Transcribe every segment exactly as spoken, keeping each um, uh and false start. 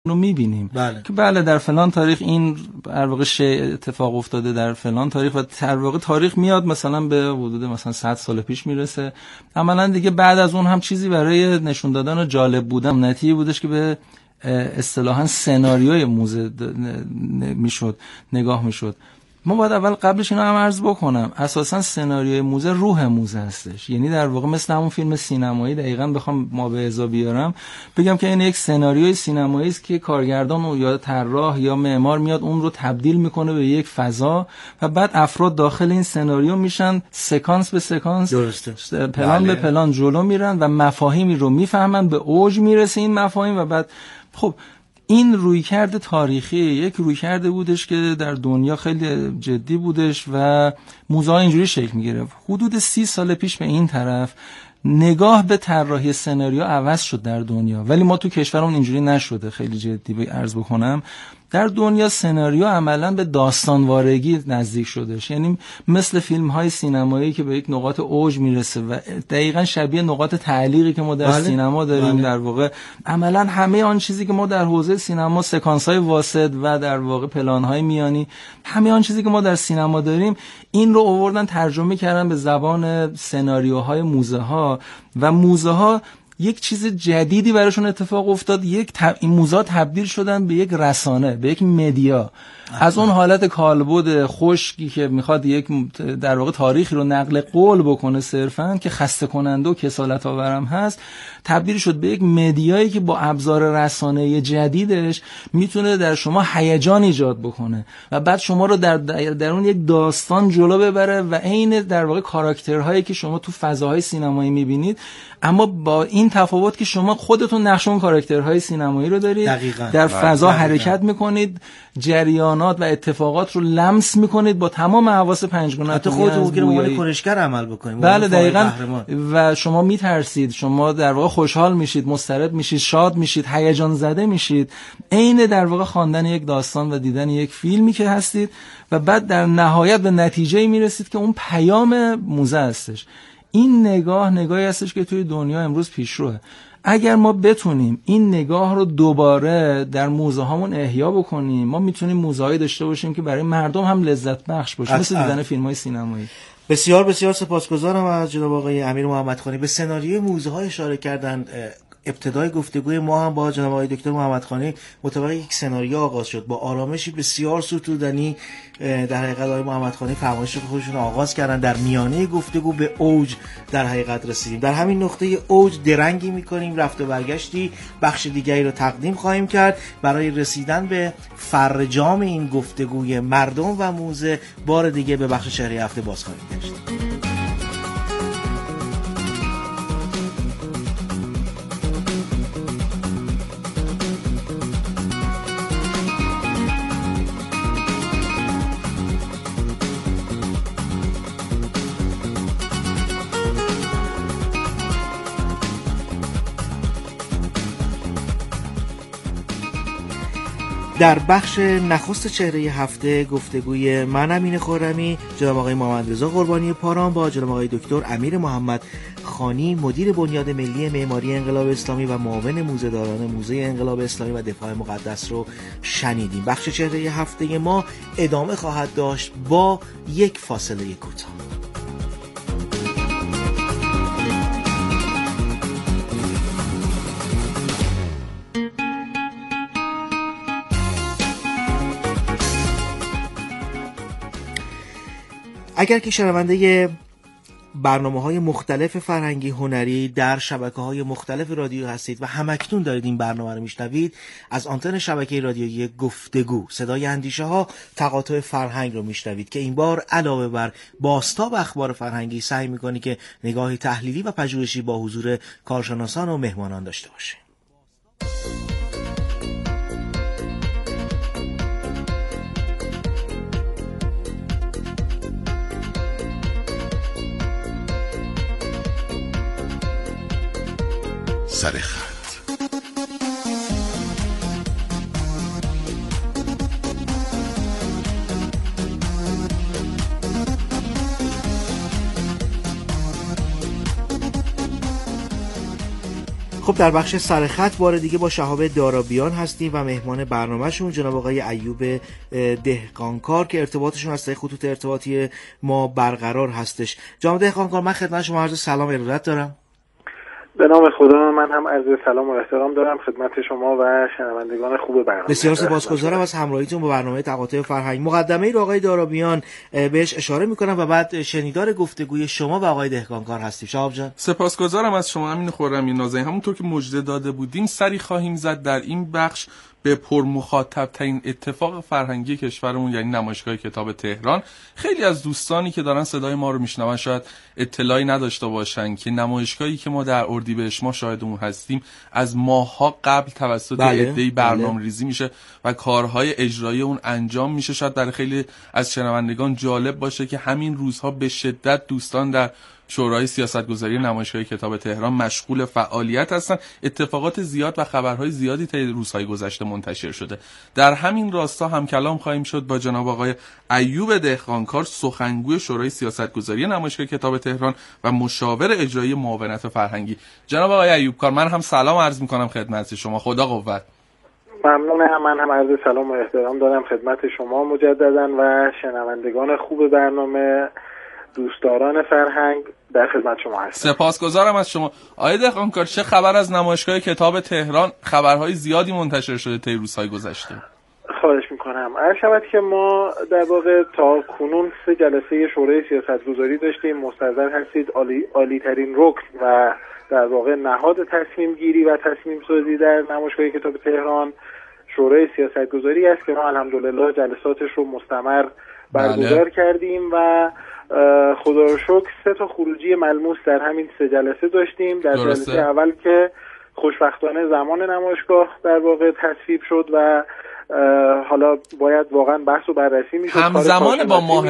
رو میبینیم بله. که بله در فلان تاریخ این در واقع شیء اتفاق افتاده در فلان تاریخ و در واقع تاریخ میاد مثلا به حدود مثلا صد سال پیش میرسه. عملا دیگه بعد از اون هم چیزی برای نشون دادن و جالب بودن نتیجه بودش که به اصطلاحاً سناریوی موزه میشد نگاه میشد. ما باید اول قبلش اینو هم عرض بکنم اساساً سناریوی موزه روح موزه هستش، یعنی در واقع مثل همون فیلم سینمایی دقیقاً بخوام ما به ازا بیارم بگم که این یک سناریوی سینمایی است که کارگردان یا طراح یا معمار میاد اون رو تبدیل میکنه به یک فضا و بعد افراد داخل این سناریو میشن سکانس به سکانس درسته. پلان بله. به پلان جلو میرن و مفاهیمی رو میفهمن، به اوج میرسه این مفاهیم و بعد خب این رویکرد تاریخی یک رویکرد بودش که در دنیا خیلی جدی بودش و موزه ها اینجوری شکل میگیره. حدود سی سال پیش به این طرف نگاه به طراحی سناریو عوض شد در دنیا، ولی ما تو کشورمون اینجوری نشده. خیلی جدی به عرض بکنم در دنیا سناریو عملاً به داستانوارگی نزدیک شدش، یعنی مثل فیلم‌های سینمایی که به یک نقاط اوج میرسه و دقیقاً شبیه نقاط تعلیقی که ما در بله. سینما داریم. بله. در واقع عملاً همه آن چیزی که ما در حوزه سینما سکانس‌های واسط و در واقع پلان‌های میانی، همه آن چیزی که ما در سینما داریم این رو آوردن ترجمه کردن به زبان سناریوهای موزه‌ها و موزه‌ها یک چیز جدیدی براشون اتفاق افتاد. یک تب... این موزه تبدیل شدن به یک رسانه، به یک مدیا. از اون حالت کالبد خشکی که میخواد یک در واقع تاریخی رو نقل قول بکنه صرفاً که خسته کننده و کسالت آورم هست، تبدیل شد به یک مدیایی که با ابزار رسانه‌ای جدیدش میتونه در شما هیجان ایجاد بکنه و بعد شما رو در در اون یک داستان جلو ببره و عین در واقع کاراکترهایی که شما تو فضاهای سینمایی میبینید، اما با این تفاوت که شما خودتون نقش اون کاراکترهای سینمایی رو دارید. دقیقاً. در فضا دقیقاً. حرکت میکنید، جریانات و اتفاقات رو لمس میکنید با تمام حواس پنجگانه. حتی خودتون ممکنه عنوان کنشگر عمل بکنید. بله دقیقاً. و شما میترسید، شما در واقع خوشحال میشید، مضطرب میشید، شاد میشید، هیجان زده میشید، عین در واقع خواندن یک داستان و دیدن یک فیلمی که هستید و بعد در نهایت به نتیجه‌ای میرسید که اون پیام موزه هستش. این نگاه نگاهی هستش که توی دنیا امروز پیشروه. اگر ما بتونیم این نگاه رو دوباره در موزه هامون احیا بکنیم، ما میتونیم موزه‌ای داشته باشیم که برای مردم هم لذت بخش باشه، مثل دیدن فیلم‌های سینمایی. بسیار بسیار سپاسگزارم از جناب آقای امیر محمدخانی. به سناریوی موزه ها اشاره کردن. ابتدای گفتگوی ما هم با جناب آقای دکتر محمدخانی مطابق یک سناریو آغاز شد با آرامشی بسیار ستودنی. در حقیقت آقای محمدخانی فرمایش رو خودشون آغاز کردن، در میانه گفتگو به اوج در حقیقت رسیدیم. در همین نقطه اوج درنگی می‌کنیم، رفت و برگشتی بخش دیگری رو تقدیم خواهیم کرد برای رسیدن به فرجام این گفتگوی مردم و موزه. بار دیگه به بخش چهره هفته باز خواهیم گشت. در بخش نخست چهره هفته گفتگوی من امین خرمی، جناب آقای محمد رضا قربانی پاران با جناب آقای دکتر امیر محمدخانی مدیر بنیاد ملی معماری انقلاب اسلامی و معاون موزه‌داران موزه انقلاب اسلامی و دفاع مقدس رو شنیدیم. بخش چهره هفته ما ادامه خواهد داشت با یک فاصله کوتاه. اگر که شنونده برنامه‌های مختلف فرهنگی هنری در شبکه‌های مختلف رادیو هستید و همکنون دارید این برنامه رو میشنوید، از آنتن شبکه رادیویی گفتگو صدای اندیشه ها تقاطع فرهنگ رو میشنوید که این بار علاوه بر بازتاب اخبار فرهنگی سعی میکنه که نگاهی تحلیلی و پژوهشی با حضور کارشناسان و مهمانان داشته باشه. سر خط خب در بخش سرخط بار دیگه با شهاب دارابیان هستیم و مهمان برنامهشون جناب آقای ایوب دهقانکار که ارتباطشون از طریق خطوط ارتباطی ما برقرار هستش. جناب دهقانکار، من خدمت شما عرض سلام و ارادت دارم. به نام خدا، من هم عرض سلام و احترام دارم خدمت شما و شنوندگان خوب برنامه. بسیار سپاسگزارم از همراهیتون با برنامه تقاطع فرهنگ. مقدمه‌ای رو آقای دارابیان بهش اشاره می‌کنم و بعد شنیدار گفتگوی شما و آقای دهقانکار هستیم. شهاب جان، سپاسگزارم از شما امین خرمی نازنین. همونطور که مژده داده بودیم سری خواهیم زد در این بخش به پرمخاطب ترین اتفاق فرهنگی کشورمون، یعنی نمایشگاه کتاب تهران. خیلی از دوستانی که دارن صدای ما رو میشنون شاید اطلاعی نداشته باشن که نمایشگاهی که ما در اردیبهشت ماه شاهد اون هستیم از ماه‌ها قبل توسط بله، عده‌ای برنامه بله. ریزی میشه و کارهای اجرایی اون انجام میشه. شاید در خیلی از شنوندگان جالب باشه که همین روزها به شدت دوستان در شورای سیاستگذاری نمایشگاه کتاب تهران مشغول فعالیت هستن. اتفاقات زیاد و خبرهای زیادی طی روزهای گذشته منتشر شده. در همین راستا هم کلام خواهیم شد با جناب آقای ایوب دهقانکار، سخنگوی شورای سیاستگذاری نمایشگاه کتاب تهران و مشاور اجرایی معاونت فرهنگی. جناب آقای ایوب کار، من هم سلام عرض می‌کنم خدمت شما. خدا قوت. ممنونم. من هم عرض سلام و احترام دارم خدمت شما مجددا و شنوندگان خوب برنامه، دوستداران فرهنگ در خدمت شما هستم. سپاسگزارم از شما. آقای دهقانکار، چه خبر از نمایشگاه کتاب تهران؟ خبرهای زیادی منتشر شده طی روزهای گذشته. خواهش میکنم. عرض شود که ما در واقع تا کنون سه جلسه شورای سیاستگذاری داشتیم. مستحضر هستید عالی, عالی ترین رکن و در واقع نهاد تصمیم گیری و تصمیم سازی در نمایشگاه کتاب تهران شورای سیاستگذاری است که ما الحمدلله جلساتش رو مستمر برگزار بله. کردیم و خدا رو شکر سه تا خروجی ملموس در همین سه جلسه داشتیم. در درسته. جلسه اول که خوشبختانه زمان نمایشگاه در واقع تصویب شد و حالا باید واقعا بحث و بررسی میشد همزمان با ماه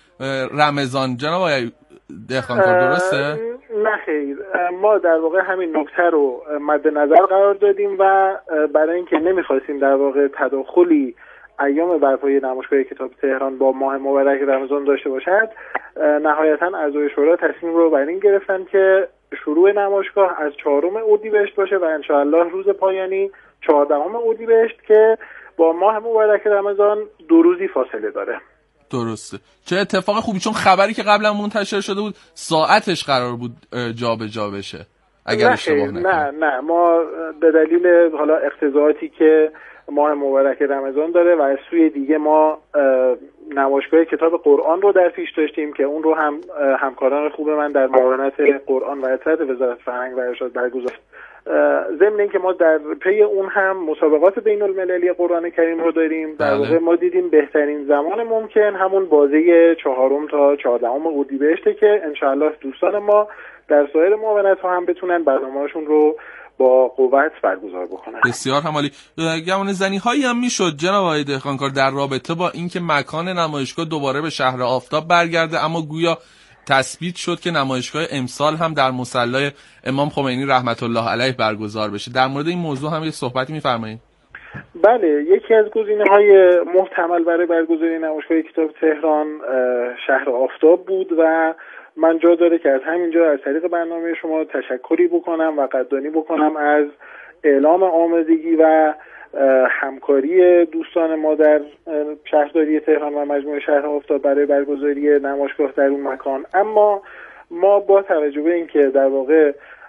رمضان. جناب آقای دهقانکار درسته؟ نه خیر، ما در واقع همین نکته رو مد نظر قرار دادیم و برای اینکه نمیخواستیم در واقع تداخلی ایام برپایی نمایشگاه کتاب تهران با ماه مبارک رمضان داشته باشد، نهایتا اعضای شورا تصمیم رو بر این گرفتن که شروع نمایشگاه از چهارم اردیبهشت باشه و انشاءالله روز پایانی چهاردهم اردیبهشت که با ماه مبارک رمضان دو روزی فاصله داره. درسته. چه اتفاق خوبی، چون خبری که قبلا منتشر شده بود ساعتش قرار بود جا به جا بشه اگر اشتباه نکنم. نه نه ما به دلیل حالا اقتضاعاتی که ماه مبارک رمضان داره و از سوی دیگه ما نمایشگاه کتاب قرآن رو در پیش داشتیم که اون رو هم همکاران خوب من در معاونت قرآن و اطلاعات وزارت فرهنگ و ارشاد برگزار. ضمن اینکه ما در پی اون هم مسابقات بین المللی قرآن کریم رو داریم. در واقع ما دیدیم بهترین زمان ممکن همون بازه چهارم تا چهاردهم اردیبهشته که انشاءالله دوستان ما در سایر معاونت ها هم بتونن برنامه‌هاشون رو با قوت برگزار بکنن. بسیار همالی. گمان زنی هایی هم میشد جناب آقای دهقانکار در رابطه با اینکه مکان نمایشگاه دوباره به شهر آفتاب برگرده، اما گویا تثبیت شد که نمایشگاه امسال هم در مصلی امام خمینی رحمت الله علیه برگزار بشه. در مورد این موضوع هم یه صحبتی می‌فرمایید؟ بله، یکی از گزینه‌های محتمل برای برگزاری نمایشگاه کتاب تهران شهر آفتاب بود و من جا داره که از همینجا از طریق برنامه شما تشکری بکنم و قدردانی بکنم از اعلام آمادگی و همکاری دوستان ما در شهرداری تهران و مجموعه شهر آفتاب برای برگزاری نمایشگاه در اون مکان. اما ما با توجه به اینکه در واقع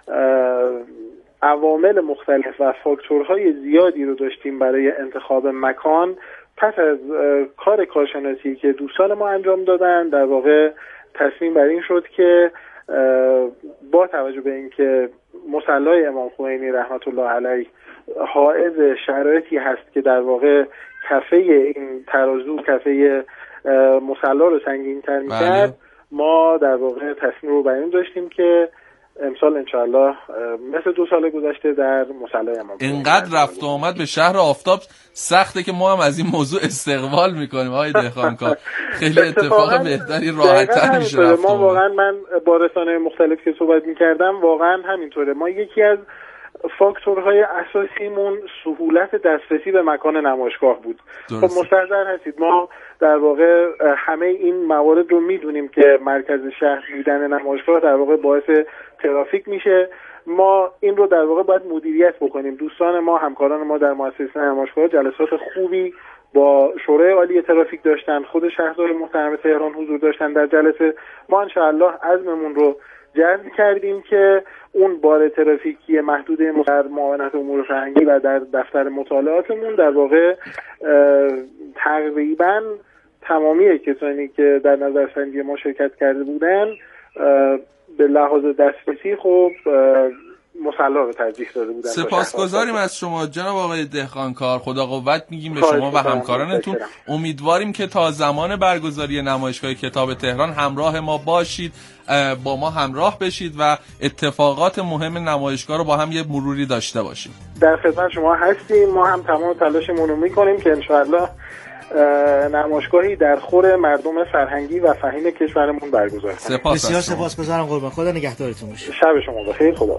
عوامل مختلف و فاکتورهای زیادی رو داشتیم برای انتخاب مکان، پس از کار کارشناسی که دوستان ما انجام دادن در واقع تصمیم بر این شد که با توجه به اینکه مصلی امام خمینی رحمت الله علیه حائز شرایطی هست که در واقع کفه این ترازو کفه مصلی رو سنگین تر می‌کرد، ما در واقع تصمیم رو بر این داشتیم که امسال انشاءالله مثل دو سال گذشته در مصلی امام اینقدر رفت و آمد به شهر آفتاب سخته که ما هم از این موضوع استقبال میکنیم. آقای دهقانکار خیلی اتفاق بهتری راحت‌تر میشه رفت. ما واقعا من با رسانه‌های مختلف که صحبت میکردم واقعا همینطوره. ما یکی از فاکتورهای اساسیمون سهولت دسترسی به مکان نمایشگاه بود. خب مستحضر هستید ما در واقع همه این موارد رو میدونیم که مرکز شهر بودن نمایشگاه در واقع باعث ترافیک میشه ما این رو در واقع باید مدیریت بکنیم. دوستان ما، همکاران ما در مؤسسه نمایشگاه جلسات خوبی با شورای عالی ترافیک داشتن، خود شهردار محترم تهران حضور داشتن در جلسه. ما انشاءالله عزممون رو جزم کردیم که اون بار ترافیکی محدود در معاونت امور فرهنگی و در دفتر مطالعاتمون در واقع تقریبا تمامی کسانی که در نظرسنجی ما شرکت کرده بودن به لحاظ دسترسی خب مصلا رو ترجیح داده بودن. سپاسگزاریم از شما جناب آقای دهقانکار. خدا قوت میگیم به شما و همکارانتون. امیدواریم که تا زمان برگزاری نمایشگاه کتاب تهران همراه ما باشید، با ما همراه بشید و اتفاقات مهم نمایشگاه رو با هم یه مروری داشته باشیم. در خدمت شما هستیم. ما هم تمام تلاشمون رو میکنیم که انشاءالله نمایشگاهی در خور مردم فرهنگی و فهیم کشورمون برگزار کنیم. سپاس. بسیار سپاسگزارم قربان. خدا نگهدارتون باشه. شب شما بخیر. خدا.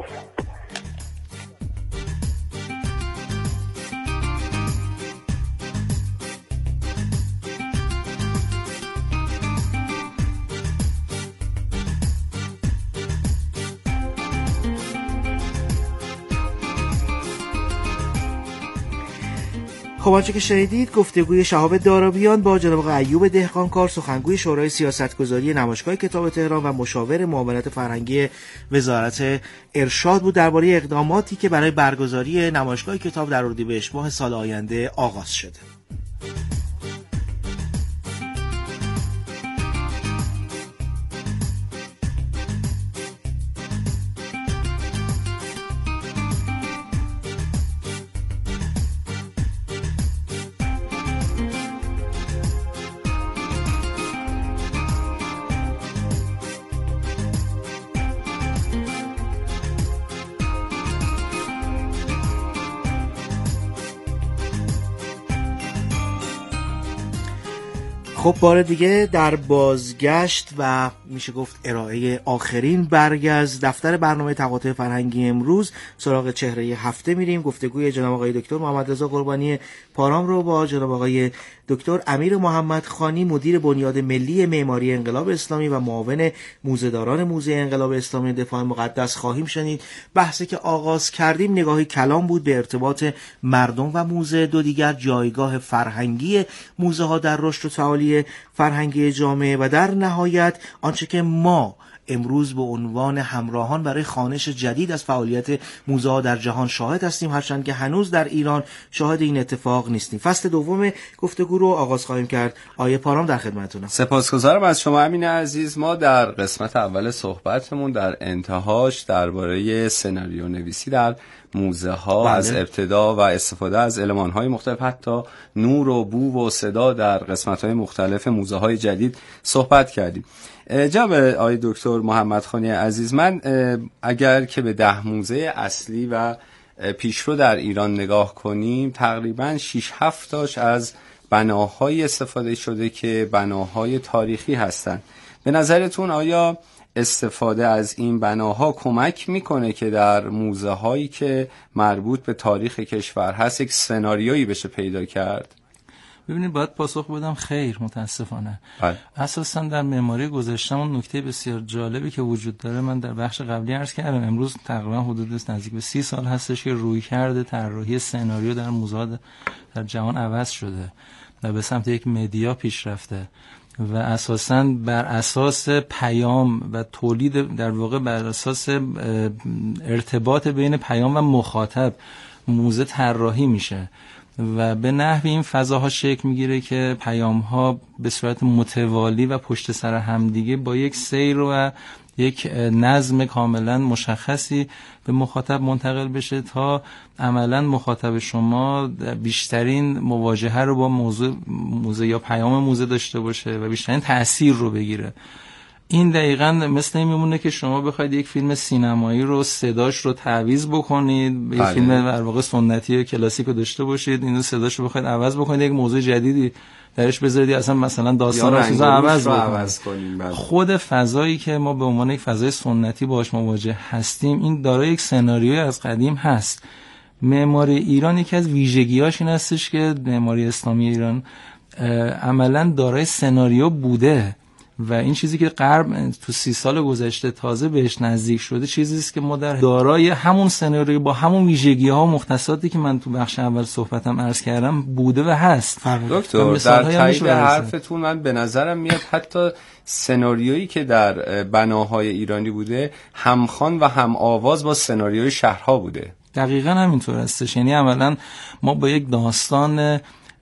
خب آنچه که شنیدید گفتگوی شهاب دارابیان با جناب آقای ایوب دهقانکار، سخنگوی شورای سیاستگذاری نمایشگاه کتاب تهران و مشاور معاونت فرهنگی وزارت ارشاد بود درباره اقداماتی که برای برگزاری نمایشگاه کتاب در اردیبهشت ماه سال آینده آغاز شده. خب بار دیگه در بازگشت و میشه گفت ارائه آخرین برگ از دفتر برنامه تقاطع فرهنگی امروز سراغ چهره هفته میریم. گفتگوی جناب آقای دکتر محمد رضا قربانی پارام رو با جناب آقای دکتر امیر محمدخانی، مدیر بنیاد ملی معماری انقلاب اسلامی و معاون موزه‌داران موزه انقلاب اسلامی دفاع مقدس خواهیم شنید. بحثی که آغاز کردیم نگاهی کلام بود به ارتباط مردم و موزه، دو دیگر جایگاه فرهنگی موزه ها در رشد و تعالی فرهنگی جامعه و در نهایت آنچه که ما امروز به عنوان همراهان برای خوانش جدید از فعالیت موزه ها در جهان شاهد هستیم، هرچند که هنوز در ایران شاهد این اتفاق نیستیم. فصل دوم گفتگو رو آغاز خواهیم کرد. آیه پارام در خدمتتونم. سپاسگزارم از شما امین عزیز. ما در قسمت اول صحبتمون در انتهاش درباره سناریو نویسی در موزه ها بله. از ابتدا و استفاده از المان های مختلف، حتی نور و بو و صدا در قسمت های مختلف موزه های جدید صحبت کردیم. جناب آقای دکتر محمدخانی عزیز، من اگر که به ده موزه اصلی و پیشرو در ایران نگاه کنیم، تقریباً شش هفت تاش از بناهای استفاده شده که بناهای تاریخی هستند. به نظرتون آیا استفاده از این بناها کمک میکنه که در موزه هایی که مربوط به تاریخ کشور هست یک سناریویی بشه پیدا کرد؟ ببینید باید پاسخ بدم خیر، متاسفانه. بله. اساسا در معماری گذشته‌مون نکته بسیار جالبی که وجود داره، من در بخش قبلی عرض کردم، امروز تقریبا حدود نزدیک به سی سال هستش که رویکرد طراحی سناریو در موزه‌ها در جهان عوض شده و به سمت یک مدیا پیش رفته و اساساً بر اساس پیام و تولید، در واقع بر اساس ارتباط بین پیام و مخاطب موزه طراحی میشه و به نحوی این فضاها شکل میگیره که پیام‌ها به صورت متوالی و پشت سر همدیگه با یک سیر و یک نظم کاملا مشخصی به مخاطب منتقل بشه تا عملا مخاطب شما بیشترین مواجهه رو با موضوع موزه یا پیام موزه داشته باشه و بیشترین تأثیر رو بگیره. این دقیقاً مثل این میمونه که شما بخواید یک فیلم سینمایی رو صداش رو تعویض بکنید، یک فیلم در واقع سنتی و کلاسیک رو داشته باشید، اینو صداش رو بخواید عوض بکنید، یک موضوع جدیدی درش بذارید، اصلا مثلا داستان رو چیزا عوض بکنید. خود فضایی که ما به عنوان یک فضای سنتی باهاش مواجه هستیم، این دارای یک سناریوی از قدیم هست. معماری ایران یکی از ویژگی‌هاش این هستش که معماری اسلامی ایران عملاً دارای سناریو بوده و این چیزی که غرب تو سی سال گذشته تازه بهش نزدیک شده چیزی است که ما در دارای همون سناریو با همون ویژگی‌ها و مختصاتی که من تو بخش اول صحبتم عرض کردم بوده و هست. دکتر در تایید حرفتون من به نظرم میاد حتی سناریویی که در بناهای ایرانی بوده همخوان و هم آواز با سناریوی شهرها بوده. دقیقاً همینطور هستش. یعنی عملاً ما با یک داستان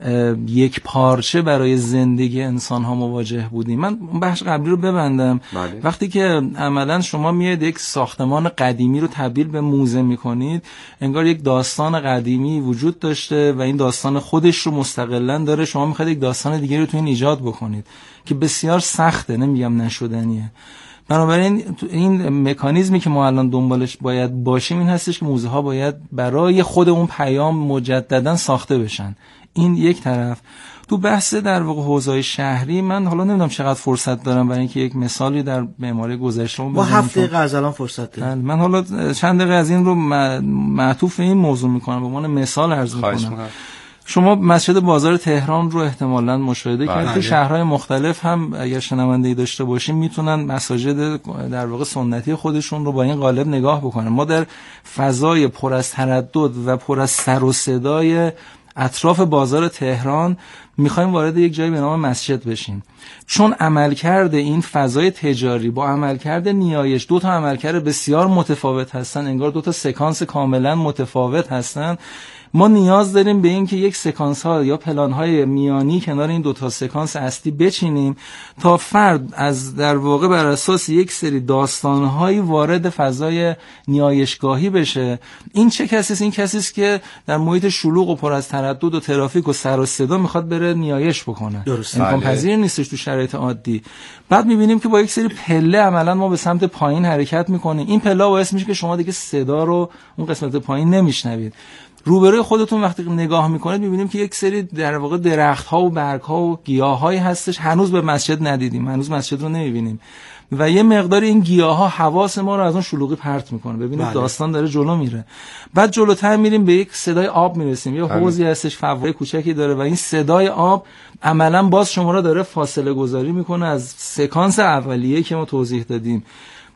یک پارچه برای زندگی انسان ها مواجه بودیم. من بخش قبلی رو ببندم. بله. وقتی که عملا شما میاد یک ساختمان قدیمی رو تبدیل به موزه میکنید، انگار یک داستان قدیمی وجود داشته و این داستان خودش رو مستقلاً داره، شما میخواید یک داستان دیگه رو تو این ایجاد بکنید که بسیار سخته، نمیگم نشدنیه. بنابراین این مکانیزمی که ما الان دنبالش باید باشیم این هستش که موزه ها باید برای خود اون پیام مجددا ساخته بشن. این یک طرف. تو بحث در واقع حوزه‌های شهری من حالا نمیدونم چقدر فرصت دارم برای اینکه یک مثالی در معماری گذشته‌مون بزنم. ما هفت دقیقه از الان فرصت داریم. من حالا چند دقیقه از این رو معطوف این موضوع میکنم به عنوان مثال عرض میکنم. شما مسجد بازار تهران رو احتمالاً مشاهده کردید. تو شهرهای مختلف هم اگر شنونده‌ای داشته باشیم میتونن مساجد در واقع سنتی خودشون رو با این قالب نگاه بکنن. ما در فضای پر از تردد و پر از سر و صدای اطراف بازار تهران میخوایم وارد یک جایی به نام مسجد بشیم. چون عملکرد این فضای تجاری با عملکرد نیایش دو تا عملکرد بسیار متفاوت هستن، انگار دو تا سکانس کاملا متفاوت هستن، ما نیاز داریم به این که یک سکانس ها یا پلان های میانی کنار این دو تا سکانس اصلی بچینیم تا فرد از در واقع بر اساس یک سری داستان هایی وارد فضای نیایشگاهی بشه. این چه کسی است؟ این کسی است که در محیط شلوغ و پر از تردد و ترافیک و سر و صدا میخواد بره نیایش بکنه. امکان پذیر نیستش تو شرایط عادی. بعد میبینیم که با یک سری پله عملا ما به سمت پایین حرکت میکنیم. این پله باعث میشه که شما دیگه صدا رو اون قسمت پایین نمیشنوید. روبروی خودتون وقتی نگاه میکنید میبینیم که یک سری در واقع درخت‌ها و برگ‌ها و گیاه‌هایی هستش، هنوز به مسجد ندیدیم، هنوز مسجد رو نمیبینیم و یه مقدار این گیاها حواس ما رو از اون شلوغی پرت میکنه. ببینید بله. داستان داره جلو میره. بعد جلوتر میریم به یک صدای آب میرسیم، یه حوضی هستش فواره کوچکی داره و این صدای آب عملاً باز شما رو داره فاصله گذاری میکنه از سکانس اولیه که ما توضیح دادیم.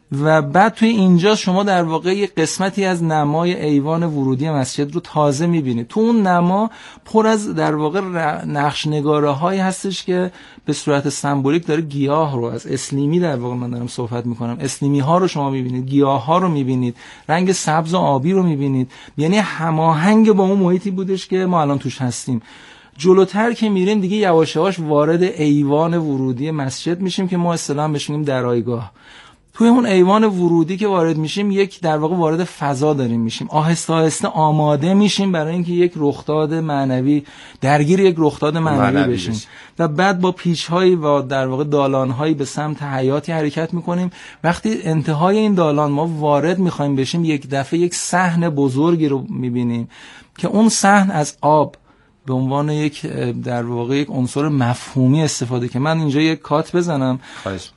و بعد توی اینجا شما در واقع یه قسمتی از نمای ایوان ورودی مسجد رو تازه میبینید. تو اون نما پر از در واقع نقش نگاره هایی هستش که به صورت سمبولیک داره گیاه رو، از اسلیمی در واقع من دارم صحبت میکنم، اسلیمی ها رو شما میبینید، گیاه ها رو میبینید، رنگ سبز و آبی رو میبینید، یعنی هماهنگ با اون محیطی بودش که ما الان توش هستیم. جلوتر که میریم دیگه یواش یواش وارد ایوان ورودی مسجد میشیم که ما اصطلاحاً بهش میگیم درایگاه. توی اون ایوان ورودی که وارد میشیم یک در واقع وارد فضا داریم میشیم، آهسته آهسته آماده میشیم برای اینکه یک رخداد معنوی درگیر یک رخداد معنوی بشیم بشیم و بعد با پیچ‌هایی و در واقع دالان‌هایی به سمت حیاتی حرکت میکنیم. وقتی انتهای این دالان ما وارد میخوایم بشیم یک دفعه یک صحن بزرگی رو میبینیم که اون صحن از آب به عنوان یک در واقع یک عنصر مفهومی استفاده که من اینجا یک کات بزنم. خواهش.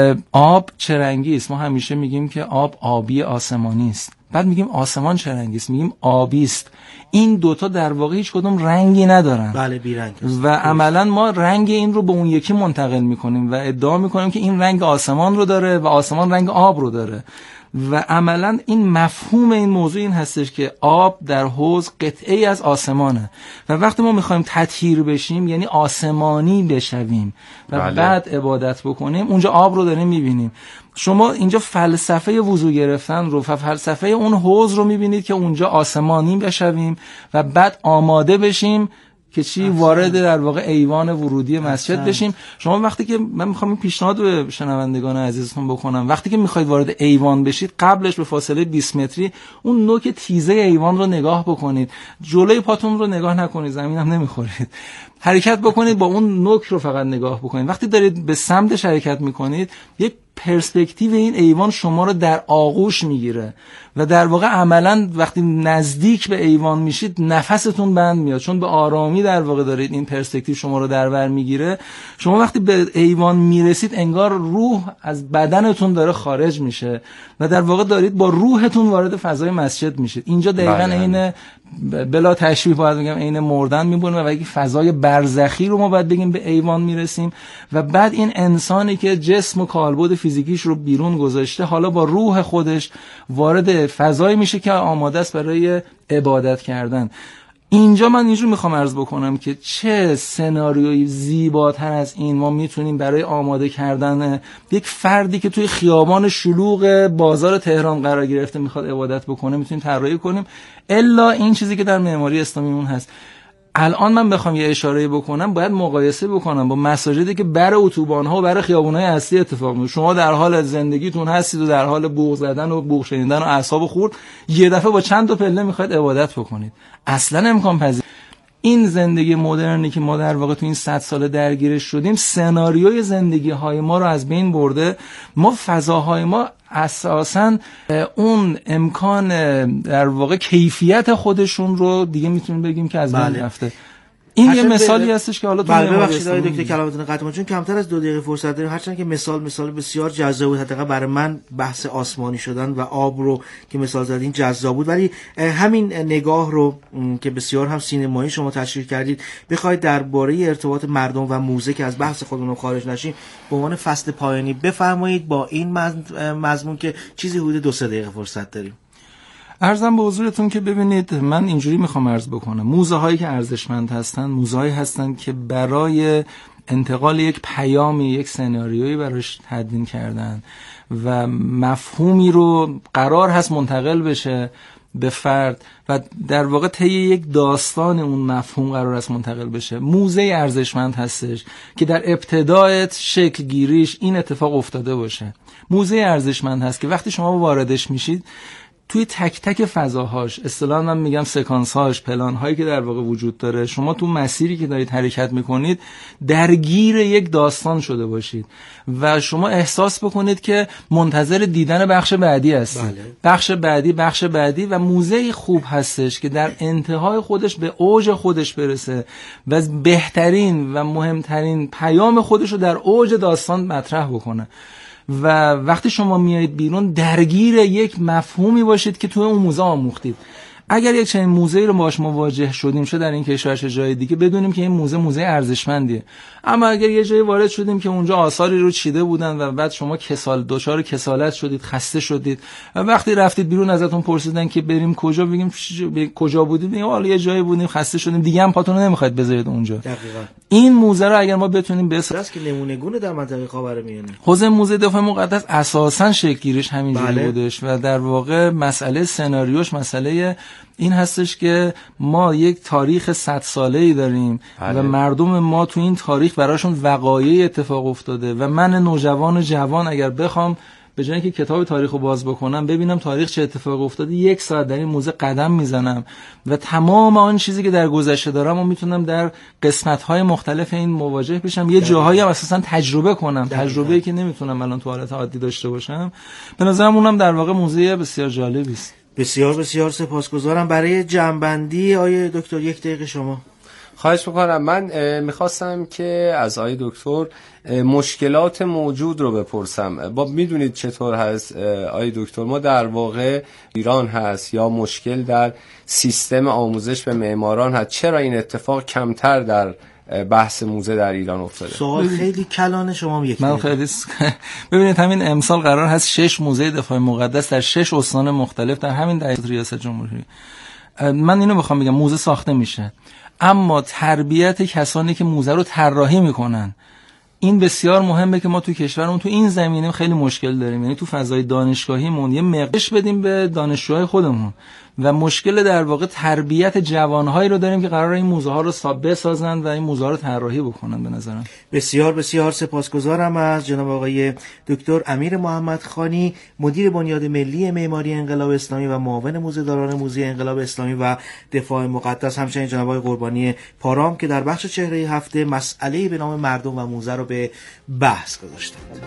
آب چه رنگی است؟ ما همیشه میگیم که آب آبی آسمانی است. بعد میگیم آسمان چه رنگی است؟ میگیم آبی است. این دوتا در واقع هیچ کدوم رنگی ندارن. بله بی رنگ است. و عملا ما رنگ این رو به اون یکی منتقل میکنیم و ادعا میکنیم که این رنگ آسمان رو داره و آسمان رنگ آب رو داره. و عملا این مفهوم این موضوع این هستش که آب در حوض قطعه‌ای از آسمانه و وقتی ما میخوایم تطهیر بشیم یعنی آسمانی بشویم و بله. بعد عبادت بکنیم اونجا آب رو داریم میبینیم. شما اینجا فلسفه وضو گرفتن رو و فلسفه اون حوض رو میبینید که اونجا آسمانی بشویم و بعد آماده بشیم که چی احسن. وارد در واقع ایوان ورودی مسجد احسن. بشیم. شما وقتی که من میخوام این پیشنهاد به شنوندگان عزیزتون بکنم، وقتی که میخواید وارد ایوان بشید قبلش به فاصله بیست متری اون نوک تیزه ایوان رو نگاه بکنید، جلوی پاتون رو نگاه نکنید، زمین هم نمیخورید، حرکت بکنید با اون نوک رو فقط نگاه بکنید. وقتی دارید به سمتش حرکت میکنید یک پرسپکتیو این ایوان شما رو در آغوش میگیره و در واقع عملا وقتی نزدیک به ایوان میشید نفستون بند میاد، چون به آرامی در واقع دارید این پرسپکتیو شما رو در بر میگیره. شما وقتی به ایوان میرسید انگار روح از بدنتون داره خارج میشه و در واقع دارید با روحتون وارد فضای مسجد میشید. اینجا دقیقاً این بلا تشبیه باید بگم عین مردن میبونه و یک فضای برزخی رو ما باید بگیم به ایوان میرسیم و بعد این انسانی که جسم و کالبد فیزیکیش رو بیرون گذاشته حالا با روح خودش وارد فضایی میشه که آماده است برای عبادت کردن. اینجا من اینجور میخوام عرض بکنم که چه سناریوی زیباتر از این ما میتونیم برای آماده کردن یک فردی که توی خیابان شلوغ بازار تهران قرار گرفته میخواد عبادت بکنه میتونیم طراحی کنیم، الا این چیزی که در معماری اسلامی اون هست. الان من بخوام یه اشاره بکنم باید مقایسه بکنم با مساجدی که بر اتوبان‌ها و بر خیابان‌های اصلی اتفاق میفته. شما در حال زندگیتون هستید و در حال بوق زدن و بوق شنیدن و اعصاب خورد، یه دفعه با چند تا پله میخواید عبادت بکنید، اصلا امکان پذیر. این زندگی مدرنی که ما در واقع تو این صد سال درگیرش شدیم سناریوی زندگی های ما رو از بین برده. ما فضاهای ما اساساً اون امکان در واقع کیفیت خودشون رو دیگه میتونیم بگیم که از بین بله. رفته. این یه مثالی هستش که حالا تو بله ببخشید آقای دکتر کلامتون قطع، چون کمتر از دو دقیقه فرصت داریم، هرچند که مثال مثال بسیار جذاب بود، حداقل برای من بحث آسمانی شدن و آب رو که مثال زدین جذاب بود، ولی همین نگاه رو که بسیار هم سینمایی شما تشریح کردید بخواید درباره ارتباط مردم و موزه که از بحث خودمون خارج نشیم به عنوان فصل پایانی بفرمایید با این مضمون که چیزی حدود دو سه دقیقه فرصت داریم. عرضم به حضورتون که ببینید من اینجوری میخوام عرض بکنم، موزه هایی که ارزشمند هستن موزه هایی هستن که برای انتقال یک پیامی یک سناریویی براش تدوین کردن و مفهومی رو قرار هست منتقل بشه به فرد و در واقع طی یک داستان اون مفهوم قرار است منتقل بشه. موزه ارزشمند هستش که در ابتدای شکل گیریش این اتفاق افتاده باشه. موزه ارزشمند هست که وقتی شما واردش میشید توی تک تک فضاهاش، اصطلاحاً من میگم سکانس‌هاش، پلان‌هایی که در واقع وجود داره، شما تو مسیری که دارید حرکت میکنید درگیر یک داستان شده باشید و شما احساس بکنید که منتظر دیدن بخش بعدی هستید. بله. بخش بعدی بخش بعدی و موزه خوب هستش که در انتهای خودش به اوج خودش برسه و بهترین و مهمترین پیام خودش رو در اوج داستان مطرح بکنه و وقتی شما میایید بیرون درگیر یک مفهومی باشید که توی اون موزه آموختید. اگر یک چنین موزه‌ای رو باهاش مواجه شدیم چه در این کشور چه جای دیگه بدونیم که این موزه موزه ارزشمندیه. اما اگر یه جایی وارد شدیم که اونجا آثاری رو چیده بودن و بعد شما کسال دچار کسالت شدید، خسته شدید و وقتی رفتید بیرون ازتون پرسیدن که بریم کجا، بگیم کجا بودید، میگم حالا یه جایی بودیم خسته شدیم، دیگه هم پاتون رو نمیخواید بذارید اونجا. دقیقاً این موزه رو اگر ما بتونیم به اساس که نمونه‌گونه در منطقه خاورمیانه حوزه موزه دفاع مقدس اساساً شکل گیریش همینجوری بله. بودش و در واقع مسئله سناریوش مسئله این هستش که ما یک تاریخ صد ساله‌ای داریم بله. و مردم ما تو این تاریخ براشون وقایع اتفاق افتاده و من نوجوان و جوان اگر بخوام به جای اینکه کتاب تاریخ رو باز بکنم ببینم تاریخ چه اتفاق افتاده، یک ساعت در این موزه قدم میزنم و تمام آن چیزی که در گذشته دارم و میتونم در قسمت‌های مختلف این مواجه بشم. یه جاهایی هم اساسا تجربه کنم، تجربه‌ای که نمیتونم الان تو حالت عادی داشته باشم. به نظرم اونم در واقع موزه بسیار جالبی است. بسیار بسیار سپاسگزارم. برای جمع‌بندی آیه دکتر یک دقیقه شما. خواهش میکنم. من میخواستم که از آقای دکتر مشکلات موجود رو بپرسم. با میدونید چطور هست آقای دکتر، ما در واقع ایران هست یا مشکل در سیستم آموزش به معماران هست، چرا این اتفاق کمتر در بحث موزه در ایران افتاده؟ سوال خیلی کلانه، شما یک من خیلی ببینید همین امسال قرار هست شش موزه دفاع مقدس در شش استان مختلف در همین دایره ریاست جمهوری. من اینو میخوام بگم موزه ساخته میشه، اما تربیت کسانی که موزه رو طراحی میکنن این بسیار مهمه که ما تو کشورمون تو این زمینه خیلی مشکل داریم. یعنی تو فضای دانشگاهیمون یه مقدش بدیم به دانشجوهای خودمون و مشکل در واقع تربیت جوانهایی رو داریم که قراره این موزه ها رو بسازن و این موزه ها رو طراحی بکنن. به نظرم بسیار بسیار سپاسگزارم از جناب آقای دکتر امیر محمدخانی، مدیر بنیاد ملی معماری انقلاب اسلامی و معاون موزه‌داران موزه انقلاب اسلامی و دفاع مقدس، همچنین جناب آقای قربانی پارام که در بخش چهره هفته مسئله‌ای به نام مردم و موزه رو به بحث گذاشتند.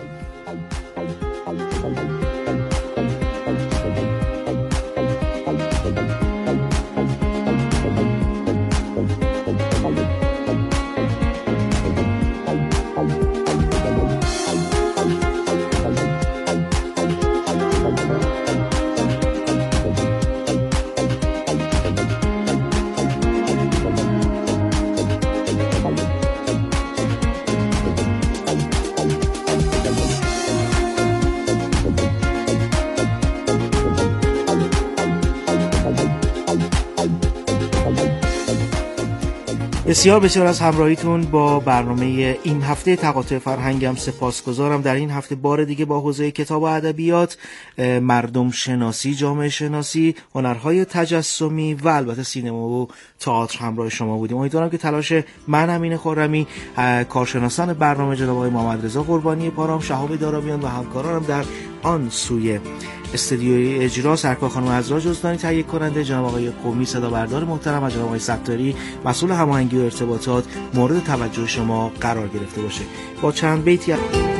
بسیار بسیار از همراهیتون با برنامه این هفته تقاطع فرهنگم سپاسگزارم. در این هفته بار دیگه با حوزه کتاب و ادبیات، مردم شناسی، جامعه شناسی، هنرهای تجسمی و البته سینما و تئاتر همراه شما بودیم. امیدوارم که تلاش من امین خرمی، کارشناسان برنامه جناب آقای محمد رضا قربانی پارام، شهاب دارابیان و همکارانم در آن سوی استودیوی اجرا، سرکار خانم عزرا جزدانی تهیه کننده، جناب آقای قمی صدا بردار محترم و جناب آقای ستاری مسئول هماهنگی و ارتباطات مورد توجه شما قرار گرفته باشه. با چند بیتی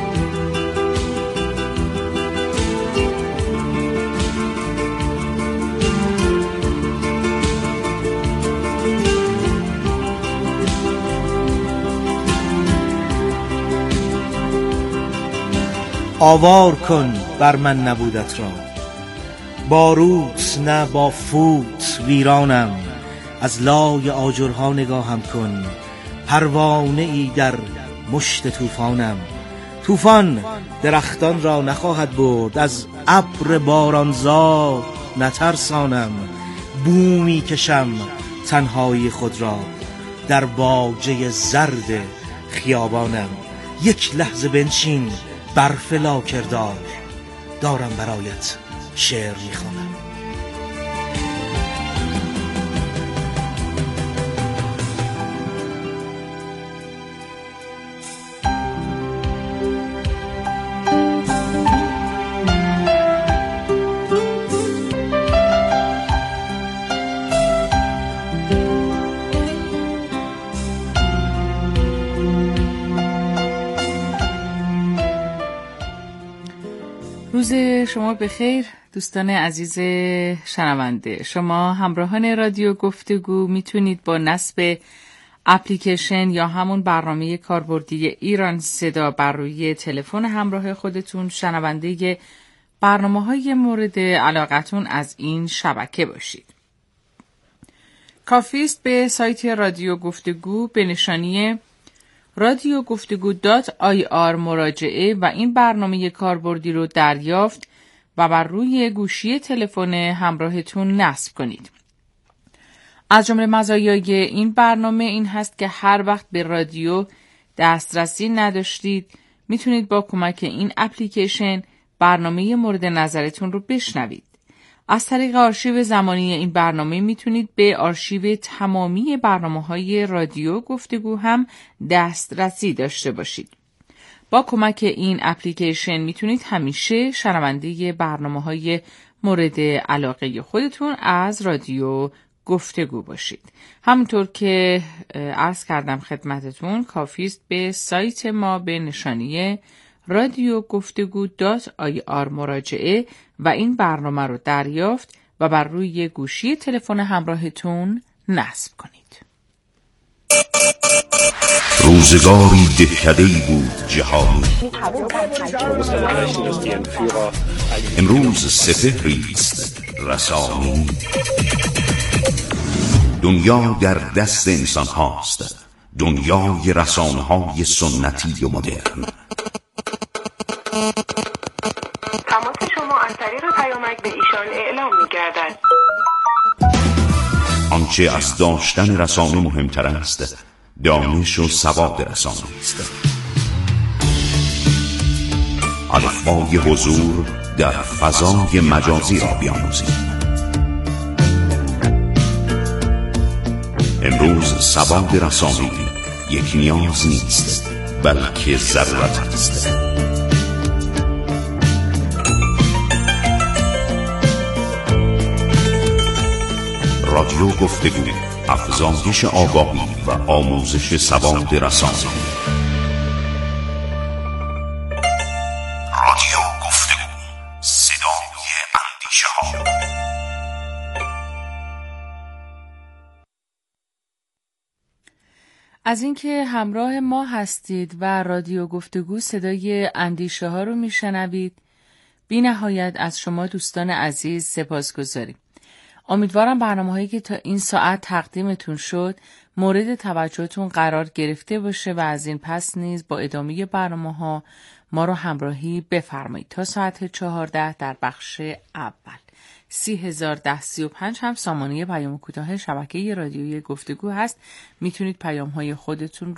آوار کن بر من نبودت را، باروت نه با فوت ویرانم. از لای آجرها نگاهم کن، پروانه ای در مشت طوفانم. طوفان درختان را نخواهد برد، از ابر بارانزا نترسانم. بومی کشم تنهایی خود را، در باجه زرد خیابانم. یک لحظه بنشین برف لاکردار، دارم برایت شعر میخوانم. روز شما بخیر دوستان عزیز شنونده. شما همراهان رادیو گفتگو میتونید با نصب اپلیکیشن یا همون برنامه کاربردی ایران صدا بر روی تلفن همراه خودتون شنونده برنامه‌های مورد علاقتون از این شبکه باشید. کافیست به سایت رادیو گفتگو به نشانی رادیو گفتگو دات آی آر مراجعه و این برنامه کاربردی رو دریافت و بر روی گوشی تلفن همراهتون نصب کنید. از جمله مزایای این برنامه این هست که هر وقت به رادیو دسترسی نداشتید میتونید با کمک این اپلیکیشن برنامه مورد نظرتون رو بشنوید. از طریق آرشیو زمانی این برنامه میتونید به آرشیو تمامی برنامه‌های رادیو گفتگو هم دسترسی داشته باشید. با کمک این اپلیکیشن میتونید همیشه شنونده برنامه‌های مورد علاقه خودتون از رادیو گفتگو باشید. همونطور که عرض کردم خدمتتون، کافیست به سایت ما به نشانی رادیو گفتگو دات آی آر مراجعه و این برنامه رو دریافت و بر روی گوشی تلفن همراهتون نصب کنید. روزگاری دهکده‌ای بود جهانی، امروز سپهریست رسانی. دنیا در دست انسان هاست، دنیای رسانه های سنتی و مدرن. تماس شما از طریق پیامک به ایشان اعلام می‌گردد. آنچه از داشتن رسانه مهمتر است، دانش و سواد رسانه است. الفبای حضور در فضای مجازی را بیاموزید. امروز سواد رسانه‌ای یک نیاز نیست، بلکه ضرورت است. رادیو گفتگو، افزایش آگاهی و آموزش سواد رسانه‌ای. رادیو گفتگو، صدای اندیشه‌ها. از اینکه همراه ما هستید و رادیو گفتگو صدای اندیشه ها رو میشنوید، بی نهایت از شما دوستان عزیز سپاسگزاریم. امیدوارم برنامه‌هایی که تا این ساعت تقدیمتون شد مورد توجهتون قرار گرفته باشه و از این پس نیز با ادامه برنامه‌ها ما رو همراهی بفرمایید تا ساعت چهارده در بخش اول. سی هزار ده سی و پنج هم سامانه پیام کوتاه شبکه رادیویی گفتگو هست. میتونید پیام های خودتون